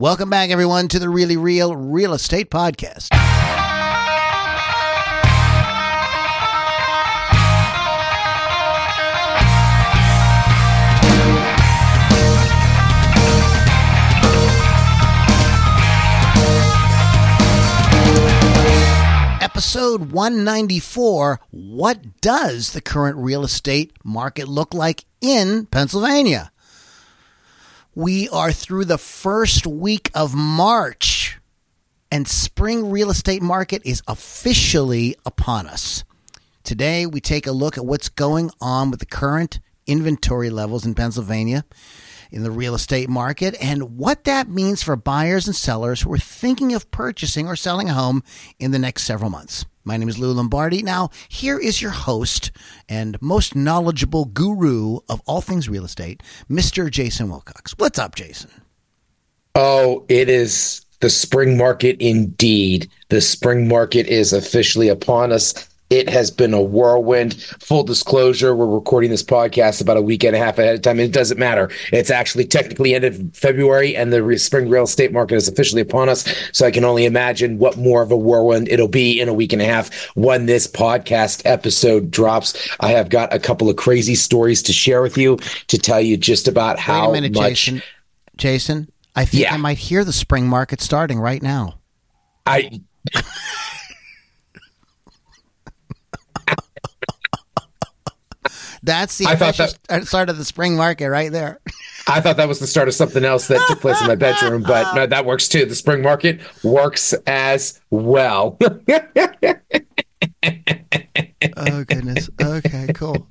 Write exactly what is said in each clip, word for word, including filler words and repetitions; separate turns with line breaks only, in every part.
Welcome back, everyone, to the Really Real Real Estate Podcast. Episode one ninety-four, what does the current real estate market look like in Pennsylvania? We are through the first week of March, and spring real estate market is officially upon us. Today, we take a look at what's going on with the current inventory levels in Pennsylvania in the real estate market and what that means for buyers and sellers who are thinking of purchasing or selling a home in the next several months. My name is Lou Lombardi. Now, here is your host and most knowledgeable guru of all things real estate, Mister Jason Wilcox. What's up, Jason?
Oh, it is the spring market indeed. The spring market is officially upon us. It has been a whirlwind. Full disclosure, we're recording this podcast about a week and a half ahead of time. It doesn't matter. It's actually technically ended February, and the re- spring real estate market is officially upon us. So I can only imagine what more of a whirlwind it'll be in a week and a half when this podcast episode drops. I have got a couple of crazy stories to share with you to tell you just about how
Wait a minute,
much.
Jason. Jason, I think
Yeah.
I might hear the spring market starting right now.
I.
That's the
I thought
official that, start of the spring market right there.
I thought that was the start of something else that took place in my bedroom, but no, that works too. The spring market works as well.
Oh, goodness. Okay, cool.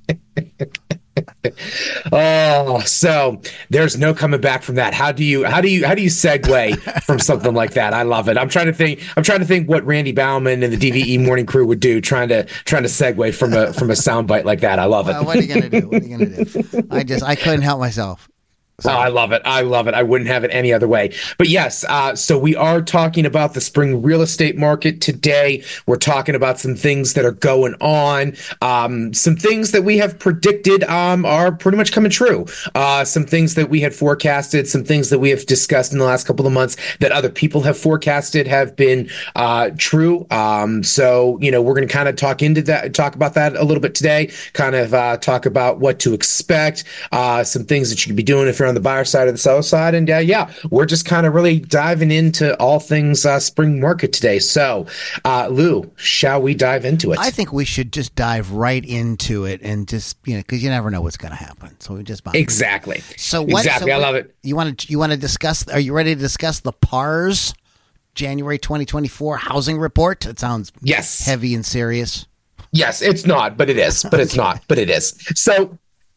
Oh, so there's no coming back from that. How do you how do you how do you segue from something like that? I love it. I'm trying to think I'm trying to think what Randy Bauman and the D V E morning crew would do trying to trying to segue from a from a soundbite like that. I love it.
Well, what are you gonna do? What are you gonna do? I just I couldn't help myself.
Oh, I love it. I love it. I wouldn't have it any other way. But yes, uh, so we are talking about the spring real estate market today. We're talking about some things that are going on. Um, some things that we have predicted um, are pretty much coming true. Uh, some things that we had forecasted, some things that we have discussed in the last couple of months that other people have forecasted have been uh, true. Um, so, you know, we're going to kind of talk into that, talk about that a little bit today, kind of uh, talk about what to expect, uh, some things that you could be doing if you're on the buyer side or the seller side. And uh, yeah, we're just kind of really diving into all things uh, spring market today. So, uh, Lou, shall we dive into it?
I think we should just dive right into it and just, you know, because you never know what's going to happen. So we just
exactly.
So what?
Exactly.
So
I love it.
You want to you want to discuss? Are you ready to discuss the P A R S January twenty twenty-four housing report? It sounds
yes
heavy and serious.
Yes, it's not, but it is. But it's not, but it is. So,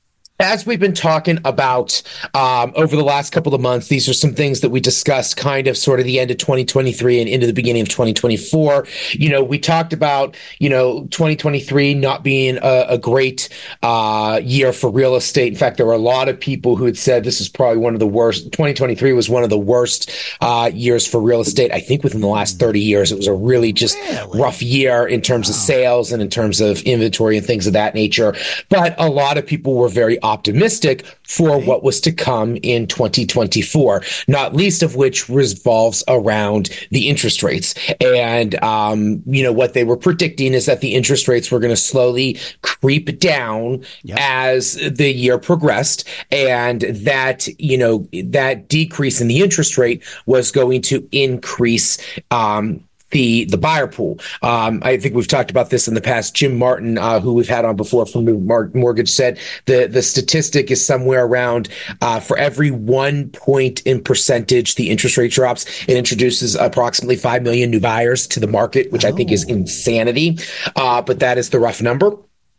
as we've been talking about um, over the last couple of months, these are some things that we discussed kind of sort of the end of twenty twenty-three and into the beginning of twenty twenty-four. You know, we talked about, you know, twenty twenty-three not being a, a great uh, year for real estate. In fact, there were a lot of people who had said this is probably one of the worst. twenty twenty-three was one of the worst uh, years for real estate. I think within the last thirty years, it was a really just
really?
rough year in terms of sales and in terms of inventory and things of that nature. But a lot of people were very optimistic for right. what was to come in twenty twenty-four, not least of which revolves around the interest rates. And, um, you know, what they were predicting is that the interest rates were going to slowly creep down yep. as the year progressed. And that, you know, that decrease in the interest rate was going to increase, um, the the buyer pool. Um, I think we've talked about this in the past. Jim Martin, uh, who we've had on before from New Mortgage, said the, the statistic is somewhere around uh, for every one point in percentage the interest rate drops, it introduces approximately five million new buyers to the market, which oh. I think is insanity. Uh, but that is the rough number.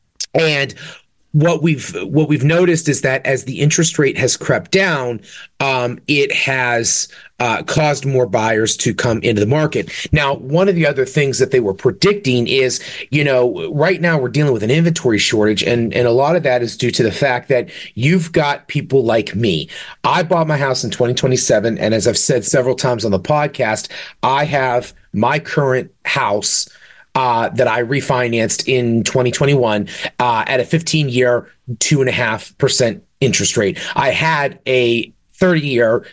And What we've what we've noticed is that as the interest rate has crept down, um, it has uh, caused more buyers to come into the market. Now, one of the other things that they were predicting is, you know, right now we're dealing with an inventory shortage, and and a lot of that is due to the fact that you've got people like me. I bought my house in twenty twenty-seven, and as I've said several times on the podcast, I have my current house Uh, that I refinanced in twenty twenty-one uh, at a fifteen-year, two and a half percent interest rate. I had a thirty-year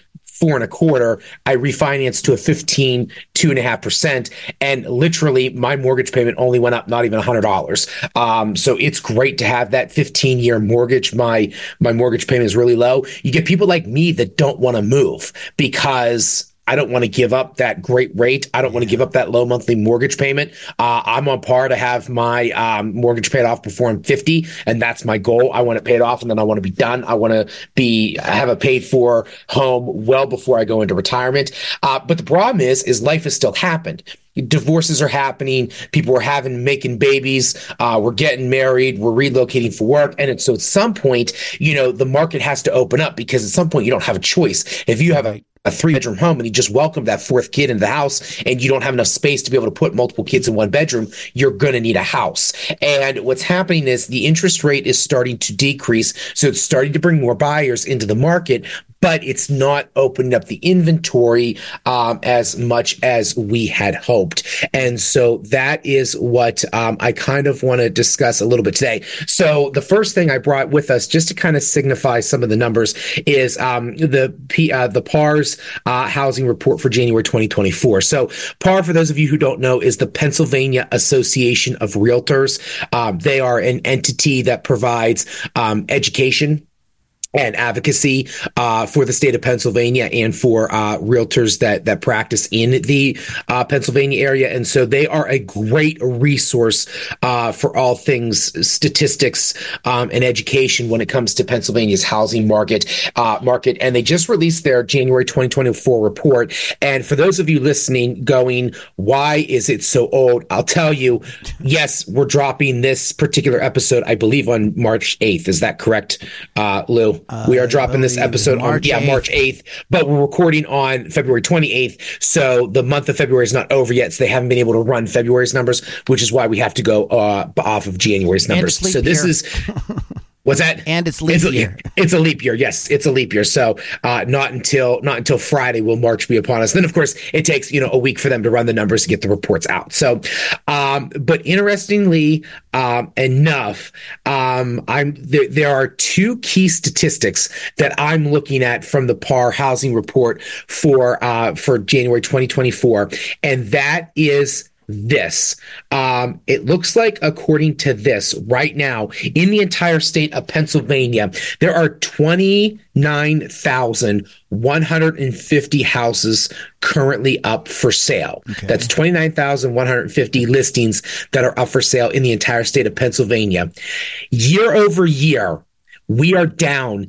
four and a quarter. I refinanced to a fifteen, two and a half percent. And literally my mortgage payment only went up not even a hundred dollars. Um, so it's great to have that fifteen year mortgage. My, my mortgage payment is really low. You get people like me that don't want to move because I don't want to give up that great rate. I don't want to give up that low monthly mortgage payment. Uh, I'm on par to have my um, mortgage paid off before I'm fifty, and that's my goal. I want to pay it off, and then I want to be done. I want to be have a paid for home well before I go into retirement. Uh, but the problem is, is life has still happened. Divorces are happening. People are having, making babies. Uh, we're getting married. We're relocating for work. And it's, so at some point, you know, the market has to open up because at some point you don't have a choice. If you have a a three bedroom home and you just welcomed that fourth kid into the house and you don't have enough space to be able to put multiple kids in one bedroom, you're going to need a house. And what's happening is the interest rate is starting to decrease. So it's starting to bring more buyers into the market, but it's not opening up the inventory um, as much as we had hoped. And so that is what um, I kind of want to discuss a little bit today. So the first thing I brought with us, just to kind of signify some of the numbers, is um, the P, uh, the P A R's uh, housing report for January twenty twenty-four. So P A R, for those of you who don't know, is the Pennsylvania Association of Realtors. Um, they are an entity that provides um, education and advocacy uh, for the state of Pennsylvania and for uh, realtors that that practice in the uh, Pennsylvania area. And so they are a great resource uh, for all things statistics um, and education when it comes to Pennsylvania's housing market. Uh, market. And they just released their January twenty twenty-four report. And for those of you listening going, why is it so old? I'll tell you, yes, we're dropping this particular episode, I believe, on March eighth. Is that correct, uh, Lou? Uh, we are dropping this episode on yeah March eighth, but we're recording on February twenty-eighth. So the month of February is not over yet. So they haven't been able to run February's numbers, which is why we have to go uh, off of January's numbers. So this is what's that?
And it's leap
it's a,
year.
It's a leap year. Yes, it's a leap year. So uh, not until not until Friday will March be upon us. Then of course it takes you know a week for them to run the numbers to get the reports out. So, um, but interestingly um, enough, um, I'm there, there are two key statistics that I'm looking at from the P A R housing report for uh, for January twenty twenty-four, and that is this. Um, it looks like, according to this, right now in the entire state of Pennsylvania, there are twenty-nine thousand one hundred fifty houses currently up for sale. Okay. That's twenty-nine thousand one hundred fifty listings that are up for sale in the entire state of Pennsylvania. Year over year, we are down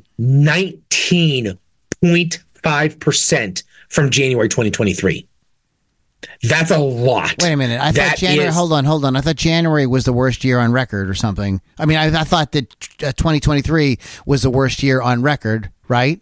nineteen point five percent from January twenty twenty-three. That's a lot.
Wait a minute. I thought January, is, hold on, hold on. I thought January was the worst year on record or something. I mean, I, I thought that uh, twenty twenty-three was the worst year on record, right?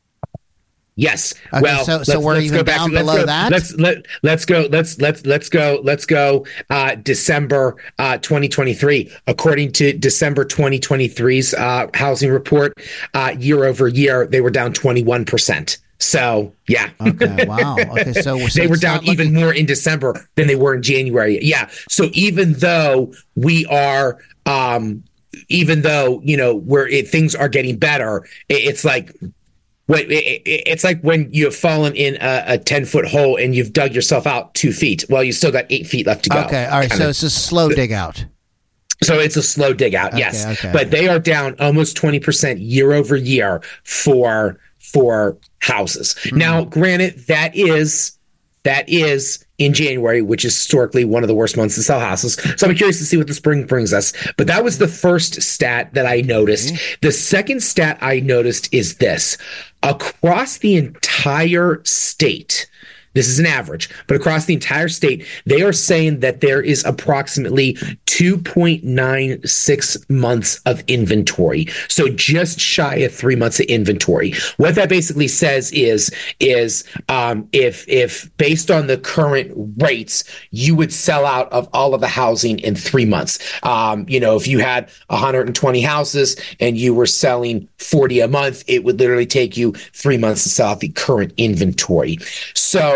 Yes.
Okay,
well,
so, so
let's,
we're
let's
even
go back
down
to, let's
below
go,
that.
Let's let let's go. Let's let's let's go. Let's go. Uh, December uh, twenty twenty-three. According to December twenty twenty-three's uh, housing report, uh, year over year, they were down twenty-one percent. So, yeah.
Okay, wow. Okay, so, so
they were down even looking... more in December than they were in January. Yeah. So even though we are, um, even though, you know, where it, things are getting better, it, it's like, what it, it, it's like when you've fallen in a, a ten foot hole and you've dug yourself out two feet. Well, you still got eight feet left to go.
Okay. All right. So of. It's a slow dig out.
So it's a slow dig out. Okay, yes. Okay, but okay. They are down almost twenty percent year over year for for houses. Mm-hmm. Now, granted, that is that is in January, which is historically one of the worst months to sell houses. So I'm curious to see what the spring brings us. But that was the first stat that I noticed. Mm-hmm. The second stat I noticed is this. Across the entire state, this is an average, but across the entire state, they are saying that there is approximately two point nine six months of inventory. So just shy of three months of inventory. What that basically says is, is um, if if based on the current rates, you would sell out of all of the housing in three months. Um, you know, if you had one hundred twenty houses and you were selling forty a month, it would literally take you three months to sell out the current inventory. So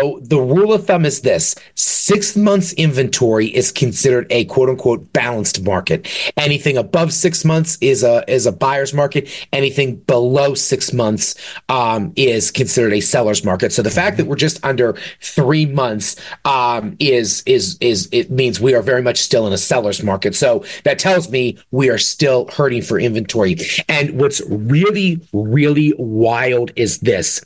So the rule of thumb is this: six months inventory is considered a quote unquote balanced market. Anything above six months is a is a buyer's market. Anything below six months um, is considered a seller's market. So the mm-hmm. fact that we're just under three months um, is is is it means we are very much still in a seller's market. So that tells me we are still hurting for inventory. And what's really, really wild is this.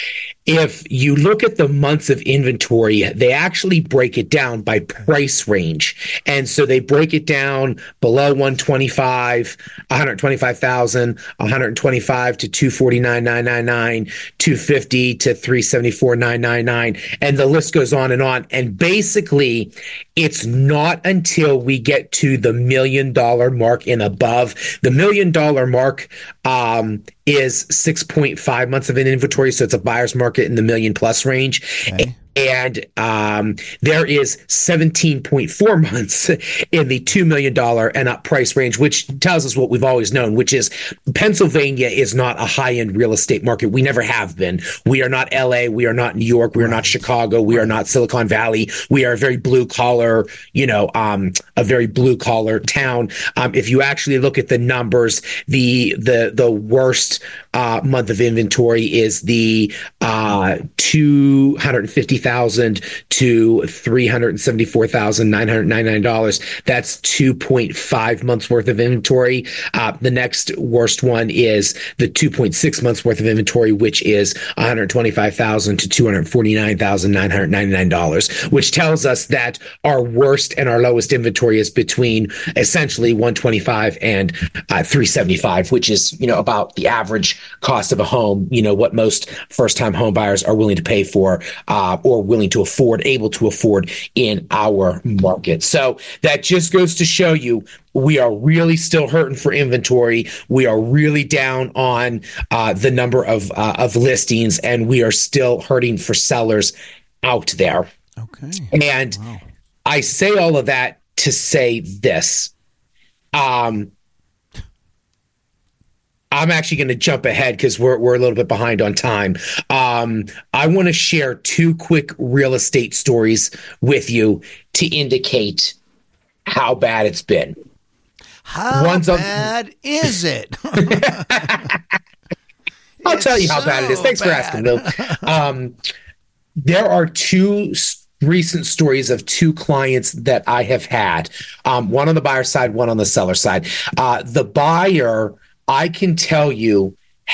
If you look at the months of inventory, they actually break it down by price range. And so they break it down below one twenty-five, one twenty-five thousand, one twenty-five to two forty-nine thousand nine hundred ninety-nine dollars, two fifty to three seventy-four thousand nine hundred ninety-nine dollars, and the list goes on and on. And basically, it's not until we get to the million dollar mark and above. The million dollar mark um, is six point five months of an inventory, so it's a buyer's market in the million plus range. Okay. And um, there is seventeen point four months in the two million dollars and up price range, which tells us what we've always known, which is Pennsylvania is not a high-end real estate market. We never have been. We are not L A. We are not New York. We are not Chicago. We are not Silicon Valley. We are a very blue-collar, you know, um, a very blue-collar town. Um, if you actually look at the numbers, the the the worst uh, month of inventory is the uh, two hundred fifty thousand to three hundred seventy-four thousand nine hundred ninety-nine dollars. That's two point five months worth of inventory. Uh, the next worst one is the two point six months worth of inventory, which is one hundred twenty-five thousand to two hundred forty-nine thousand nine hundred ninety-nine dollars, which tells us that our worst and our lowest inventory is between essentially one twenty-five and uh, three seventy-five, which is, you know, about the average cost of a home, you know, what most first-time home buyers are willing to pay for uh, or willing to afford, able to afford in our market. So that just goes to show you we are really still hurting for inventory. We are really down on uh, the number of uh, of listings, and we are still hurting for sellers out there.
Okay.
And wow. I say all of that to say this. Um, I'm actually going to jump ahead because we're we're a little bit behind on time. Um, I want to share two quick real estate stories with you to indicate how bad it's been.
How One's bad on... is it?
I'll it's tell you how so bad it is. Thanks bad. for asking, Lou. Um, there are two recent stories of two clients that I have had, um, one on the buyer side, one on the seller side. Uh, the buyer, I can tell you,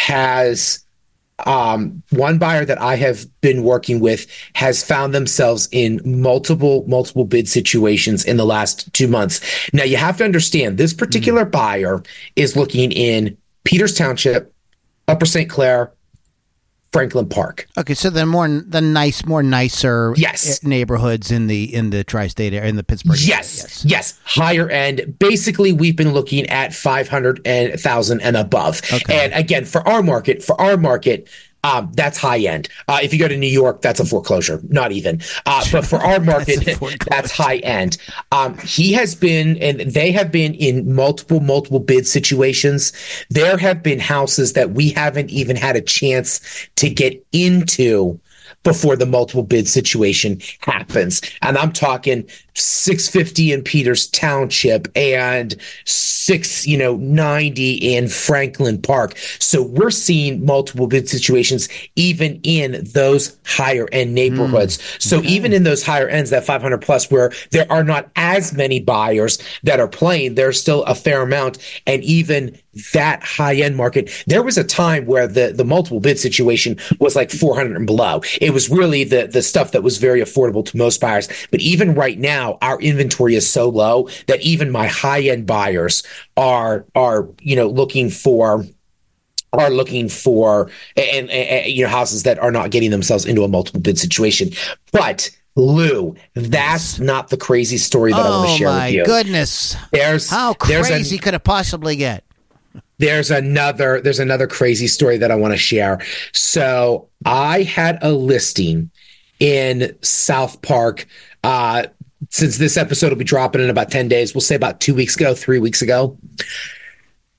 has um, one buyer that I have been working with has found themselves in multiple, multiple bid situations in the last two months. Now, you have to understand, this particular mm-hmm. buyer is looking in Peters Township, Upper Saint Clair, Franklin Park.
Okay, so the more the nice, more nicer
yes.
neighborhoods in the in the tri-state area, in the Pittsburgh area.
Yes, yes, yes, higher end. Basically, we've been looking at five hundred thousand and above. Okay. And again, for our market, for our market, um, that's high end. Uh, if you go to New York, that's a foreclosure, not even. Uh, but for our market, that's, that's high end. Um, he has been, and they have been in multiple, multiple bid situations. There have been houses that we haven't even had a chance to get into before the multiple bid situation happens. And I'm talking six fifty in Peters Township and six, you know, ninety in Franklin Park. So we're seeing multiple bid situations even in those higher end neighborhoods. Mm, so okay. even in those higher ends, that five hundred plus, where there are not as many buyers that are playing, there's still a fair amount. And even that high end market, there was a time where the, the multiple bid situation was like four hundred and below. It was really the, the stuff that was very affordable to most buyers. But even right now, our inventory is so low that even my high end buyers are, are, you know, looking for, are looking for, and, and you know, houses that are not getting themselves into a multiple bid situation. But Lou, that's not the crazy story that oh, I want to share with you.
Oh my goodness.
There's,
how
there's
crazy a, could it possibly get?
There's another, there's another crazy story that I want to share. So I had a listing in South Park, uh, since this episode will be dropping in about ten days, we'll say about two weeks ago, three weeks ago.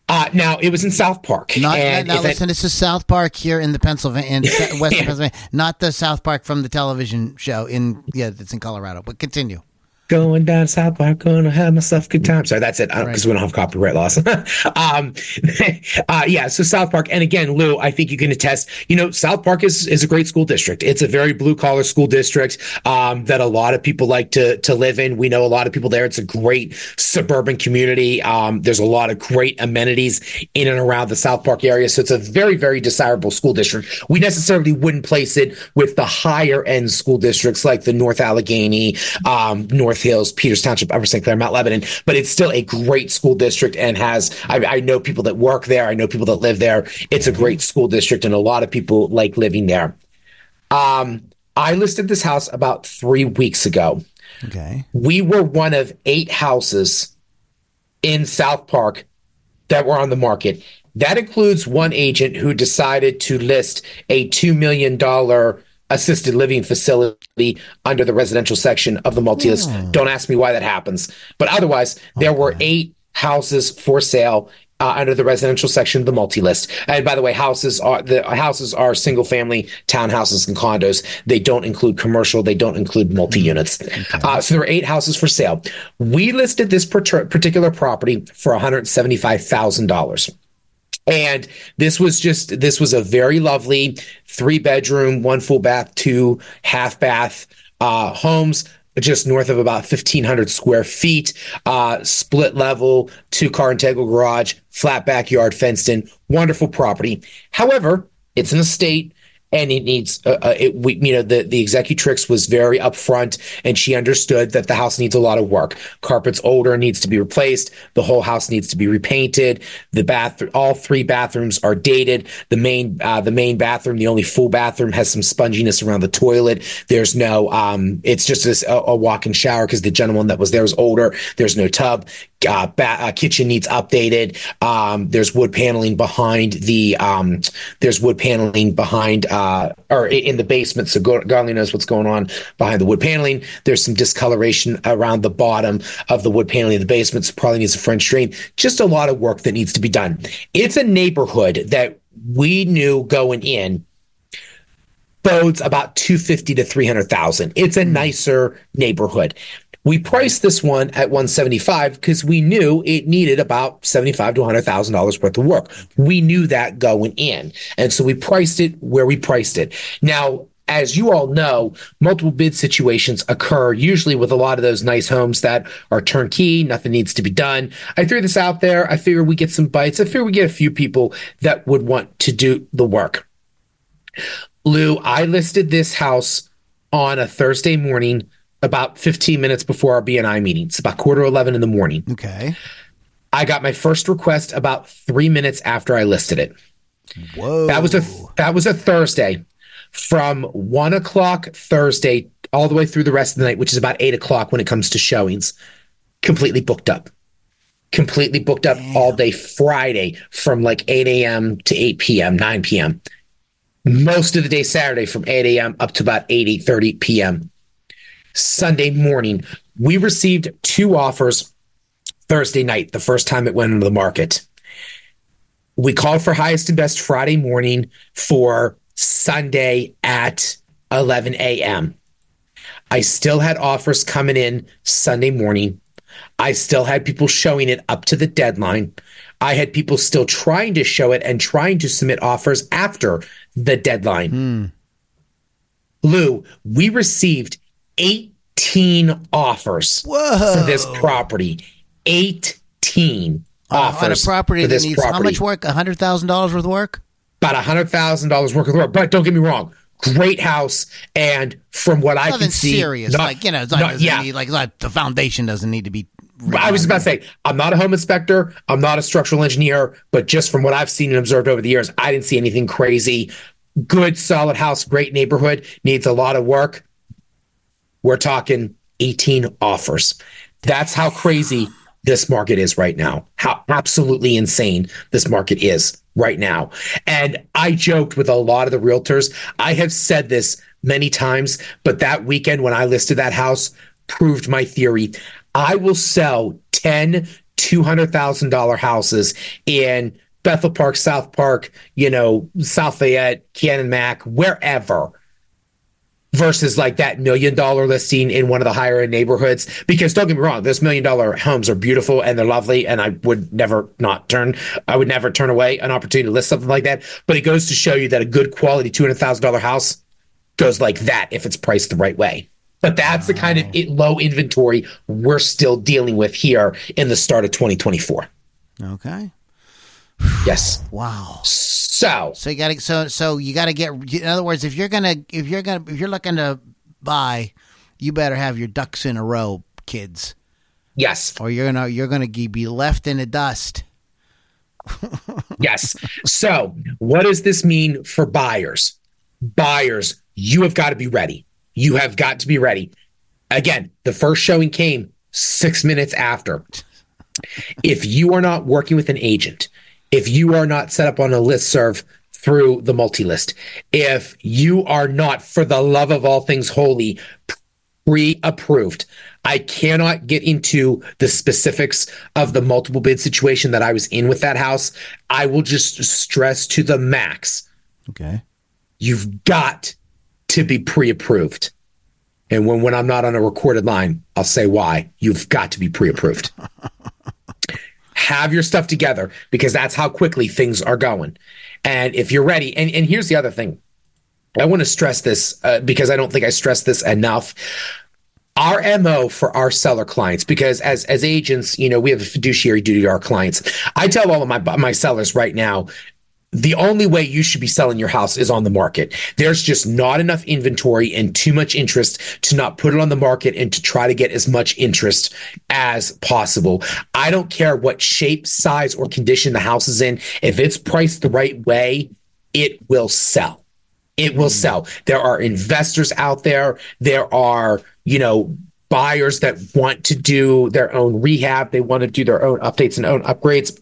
Uh, now, it was in South Park.
Not,
and
now, listen,
it,
this is South Park here in the Pennsylvania, in Western yeah. Pennsylvania, not the South Park from the television show in, yeah, it's in Colorado, but continue.
Going down South Park, gonna have myself a good time. Sorry, that's it. Because right. we don't have copyright laws. um, uh, yeah, so South Park. And again, Lou, I think you can attest, you know, South Park is, is a great school district. It's a very blue collar school district um, that a lot of people like to, to live in. We know a lot of people there. It's a great suburban community. Um, there's a lot of great amenities in and around the South Park area. So it's a very, very desirable school district. We necessarily wouldn't place it with the higher end school districts like the North Allegheny, um, North Hills, Peters Township, Upper Saint Clair, Mount Lebanon, but it's still a great school district and has, I, I know people that work there. I know people that live there. It's a great school district and a lot of people like living there. Um, I listed this house about three weeks ago.
Okay.
We were one of eight houses in South Park that were on the market. That includes one agent who decided to list a two million dollars assisted living facility under the residential section of the multi-list. Oh. Don't ask me why that happens. But otherwise, there okay. were eight houses for sale uh, under the residential section of the multi-list. And by the way, houses are the houses are single-family townhouses and condos. They don't include commercial. They don't include multi-units. Okay. Uh, so there were eight houses for sale. We listed this particular property for one hundred seventy-five thousand dollars. And this was just, this was a very lovely three bedroom, one full bath, two half bath, uh, homes just north of about fifteen hundred square feet, uh, split level, two car integral garage, flat backyard, fenced in, wonderful property. However, it's an estate. And it needs, uh, uh, it, we, you know, the, the executrix was very upfront and she understood that the house needs a lot of work. Carpet's older, needs to be replaced. The whole house needs to be repainted. The bath, all three bathrooms are dated. The main, uh, the main bathroom, the only full bathroom has some sponginess around the toilet. There's no, um, it's just this, a, a walk-in shower because the gentleman that was there was older. There's no tub. Uh, ba- uh, kitchen needs updated. Um, there's wood paneling behind the, um, there's wood paneling behind, uh, or in the basement. So God only knows what's going on behind the wood paneling. There's some discoloration around the bottom of the wood paneling in the basement. So probably needs a French drain. Just a lot of work that needs to be done. It's a neighborhood that we knew going in bodes about two hundred fifty to three hundred thousand. It's a nicer neighborhood. We priced this one at one seventy-five because we knew it needed about seventy-five to one hundred thousand dollars worth of work. We knew that going in. And so we priced it where we priced it. Now, as you all know, multiple bid situations occur usually with a lot of those nice homes that are turnkey. Nothing needs to be done. I threw this out there. I figure we get some bites. I figure we get a few people that would want to do the work. Lou, I listed this house on a Thursday morning about fifteen minutes before our B N I meeting. It's about quarter eleven in the morning.
Okay.
I got my first request about three minutes after I listed it.
Whoa.
That was a that was a Thursday. From one o'clock Thursday all the way through the rest of the night, which is about eight o'clock when it comes to showings, completely booked up. Completely booked up Damn. all day Friday from like eight a.m. to eight p.m., nine p.m. Most of the day Saturday from eight a.m. up to about eight, eight thirty p.m. Sunday morning, we received two offers Thursday night, the first time it went into the market. We called for highest and best Friday morning for Sunday at eleven a.m. I still had offers coming in Sunday morning. I still had people showing it up to the deadline. I had people still trying to show it and trying to submit offers after the deadline.
Mm.
Lou, we received eighteen offers
Whoa.
for this property. eighteen uh, offers
on a property
for
that
this
needs
property.
How much work? one hundred thousand dollars worth of work?
About one hundred thousand dollars worth of work. But don't get me wrong. Great house. And from what
Nothing
I can see.
serious.
Not,
like, you know, it's not,
not, yeah.
need, like, like the foundation doesn't need to be.
I was about to say, I'm not a home inspector. I'm not a structural engineer. But just from what I've seen and observed over the years, I didn't see anything crazy. Good, solid house, great neighborhood, needs a lot of work. We're talking eighteen offers. That's how crazy this market is right now. How absolutely insane this market is right now. And I joked with a lot of the realtors. I have said this many times, but that weekend when I listed that house proved my theory. I will sell ten two hundred thousand dollars houses in Bethel Park, South Park, you know, South Fayette, Canon-Mac, wherever, versus like that million dollar listing in one of the higher end neighborhoods. Because don't get me wrong, those million dollar homes are beautiful and they're lovely, and I would never not turn, I would never turn away an opportunity to list something like that. But it goes to show you that a good quality two hundred thousand dollars house goes like that if it's priced the right way. But that's the kind of it, low inventory we're still dealing with here in the start of twenty twenty-four.
Okay.
Yes.
Wow.
So,
so you got to so so you got to get. In other words, if you're gonna if you're gonna if you're looking to buy, you better have your ducks in a row, kids.
Yes.
Or you're gonna you're gonna be left in the dust.
Yes. So, what does this mean for buyers? Buyers, you have got to be ready. You have got to be ready. Again, the first showing came six minutes after. If you are not working with an agent, if you are not set up on a listserv through the multi-list, if you are not, for the love of all things holy, pre-approved, I cannot get into the specifics of the multiple bid situation that I was in with that house. I will just stress to the max.
Okay. You've
got to be pre-approved. And when, when I'm not on a recorded line, I'll say why. You've got to be pre-approved. Have your stuff together, because that's how quickly things are going. And if you're ready, and, and here's the other thing. I want to stress this uh, because I don't think I stressed this enough. Our M O for our seller clients, because as as agents, you know, we have a fiduciary duty to our clients. I tell all of my my sellers right now, the only way you should be selling your house is on the market. There's just not enough inventory and too much interest to not put it on the market and to try to get as much interest as possible. I don't care what shape, size, or condition the house is in. If it's priced the right way, it will sell. It will sell. There are investors out there. There are, you know, buyers that want to do their own rehab. They want to do their own updates and own upgrades.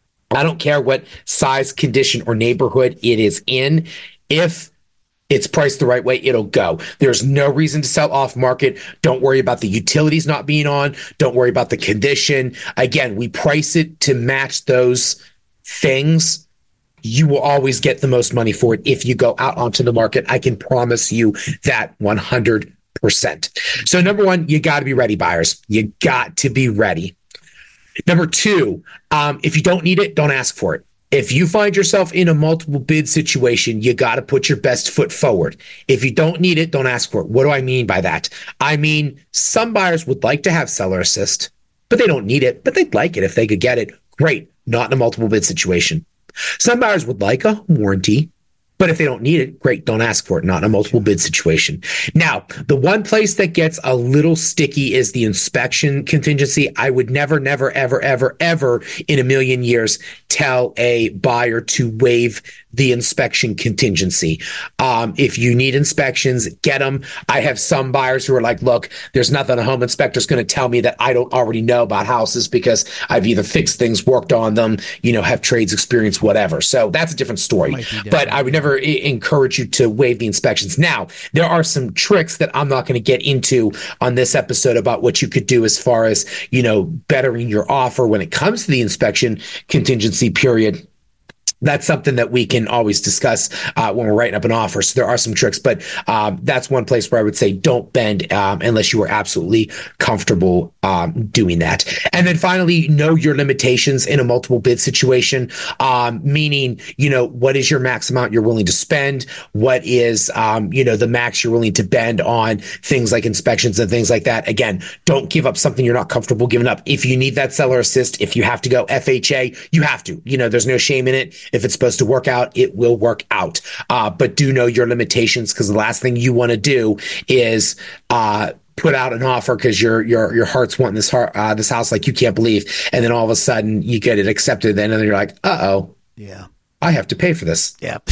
I don't care what size, condition, or neighborhood it is in. If it's priced the right way, it'll go. There's no reason to sell off market. Don't worry about the utilities not being on. Don't worry about the condition. Again, we price it to match those things. You will always get the most money for it if you go out onto the market. I can promise you that one hundred percent. So number one, you got to be ready, buyers. You got to be ready. Number two, um, if you don't need it, don't ask for it. If you find yourself in a multiple bid situation, you got to put your best foot forward. If you don't need it, don't ask for it. What do I mean by that? I mean, some buyers would like to have seller assist, but they don't need it, but they'd like it if they could get it. Great. Not in a multiple bid situation. Some buyers would like a warranty, but if they don't need it, great, don't ask for it, not in a multiple bid situation. Now, the one place that gets a little sticky is the inspection contingency. I would never, never, ever, ever, ever in a million years tell a buyer to waive the inspection contingency. Um, if you need inspections, get them. I have some buyers who are like, look, there's nothing a home inspector's going to tell me that I don't already know about houses because I've either fixed things, worked on them, you know, have trades experience, whatever. So that's a different story. But I would never I- encourage you to waive the inspections. Now, there are some tricks that I'm not going to get into on this episode about what you could do as far as, you know, bettering your offer when it comes to the inspection contingency period. That's something that we can always discuss uh, when we're writing up an offer. So there are some tricks, but um, that's one place where I would say don't bend um, unless you are absolutely comfortable um, doing that. And then finally, know your limitations in a multiple bid situation, um, meaning, you know, what is your max amount you're willing to spend? What is, um, you know, the max you're willing to bend on things like inspections and things like that? Again, don't give up something you're not comfortable giving up. If you need that seller assist, if you have to go F H A, you have to. You know, there's no shame in it. If it's supposed to work out, it will work out. Uh, but do know your limitations, because the last thing you want to do is uh, put out an offer because your your your heart's wanting this heart, uh, this house like you can't believe, and then all of a sudden you get it accepted, and then you're like, uh oh,
yeah,
I have to pay for this.
Yep.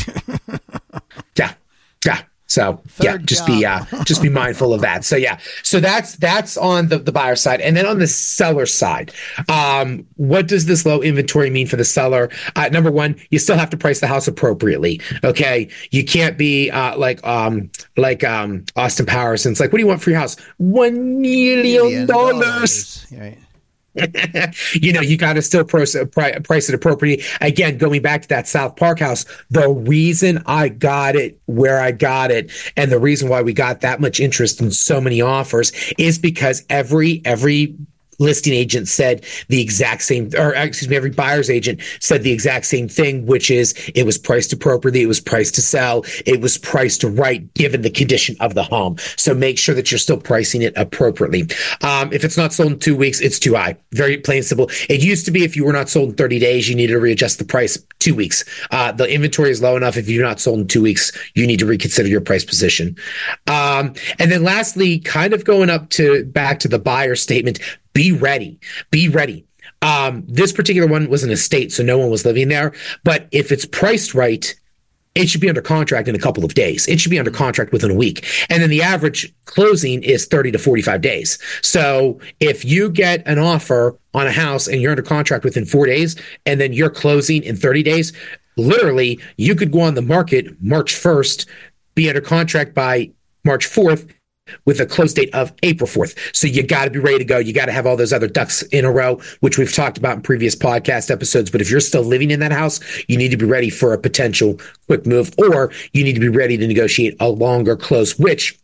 yeah, yeah. So
Third
yeah, just
job.
be uh, just be mindful of that. So yeah, so that's that's on the, the buyer side, and then on the seller side, um, what does this low inventory mean for the seller? Uh, number one, you still have to price the house appropriately. Okay, you can't be uh, like um, like um, Austin Powers, and it's like, what do you want for your house? One million dollars.
Right.
you know, you got to still price, price it appropriately. Again, going back to that South Park house, the reason I got it where I got it and the reason why we got that much interest in so many offers is because every, every, listing agent said the exact same, or excuse me, every buyer's agent said the exact same thing, which is it was priced appropriately, it was priced to sell, it was priced right given the condition of the home. So make sure that you're still pricing it appropriately. Um, if it's not sold in two weeks, it's too high. Very plain and simple. It used to be if you were not sold in thirty days, you needed to readjust the price two weeks. Uh, the inventory is low enough. If you're not sold in two weeks, you need to reconsider your price position. Um, and then lastly, kind of going up to back to the buyer statement, be ready. Be ready. Um, this particular one was an estate, so no one was living there. But if it's priced right, it should be under contract in a couple of days. It should be under contract within a week. And then the average closing is thirty to forty-five days. So if you get an offer on a house and you're under contract within four days, and then you're closing in thirty days, literally, you could go on the market March first, be under contract by March fourth, with a close date of April fourth. So you got to be ready to go. You got to have all those other ducks in a row, which we've talked about in previous podcast episodes. But if you're still living in that house, you need to be ready for a potential quick move, or you need to be ready to negotiate a longer close, which,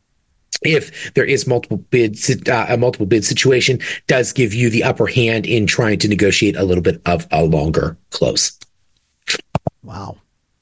if there is multiple bids, uh, a multiple bid situation, does give you the upper hand in trying to negotiate a little bit of a longer close.
Wow.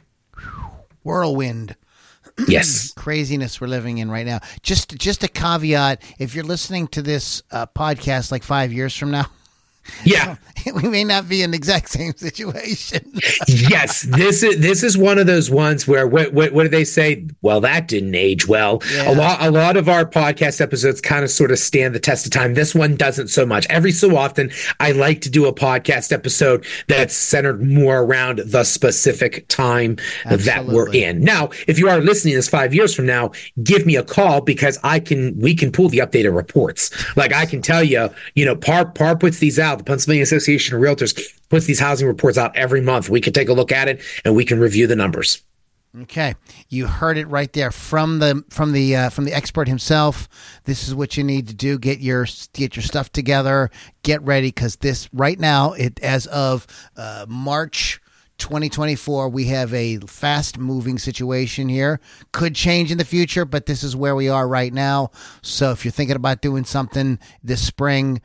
Whirlwind.
Yes.
Craziness we're living in right now. Just just a caveat, if you're listening to this uh, podcast like five years from now,
yeah,
we may not be in the exact same situation.
Yes, this is this is one of those ones where what what, what do they say? Well, that didn't age well.
Yeah.
A lot a lot of our podcast episodes kind of sort of stand the test of time. This one doesn't so much. Every so often, I like to do a podcast episode that's centered more around the specific time Absolutely. That we're in. Now, if you are listening to this five years from now, give me a call because I can we can pull the updated reports. Like I can tell you, you know, Par Par puts these out. The Pennsylvania Association of Realtors puts these housing reports out every month. We can take a look at it and we can review the numbers.
Okay, you heard it right there from the from the uh, from the expert himself. This is what you need to do: get your get your stuff together, get ready, because this right now, it as of uh, March twenty twenty-four, we have a fast moving situation here. Could change in the future, but this is where we are right now. So if you're thinking about doing something this spring,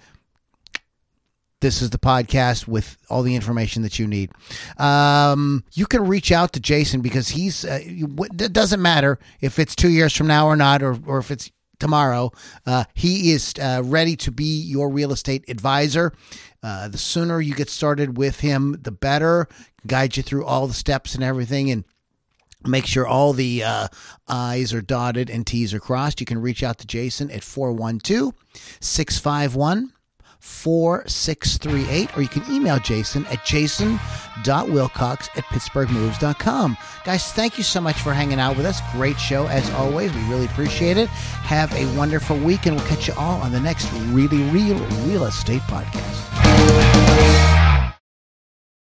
this is the podcast with all the information that you need. Um, you can reach out to Jason because he's, uh, it doesn't matter if it's two years from now or not, or, or if it's tomorrow. Uh, he is uh, ready to be your real estate advisor. Uh, the sooner you get started with him, the better. Guide you through all the steps and everything, and make sure all the uh, I's are dotted and T's are crossed. You can reach out to Jason at four one two, six five one, four six three eight, or you can email Jason at jason dot wilcox at pittsburgh moves dot com. Guys, thank you so much for hanging out with us. Great show as always. We really appreciate it. Have a wonderful week, and we'll catch you all on the next Really Real Real Estate Podcast.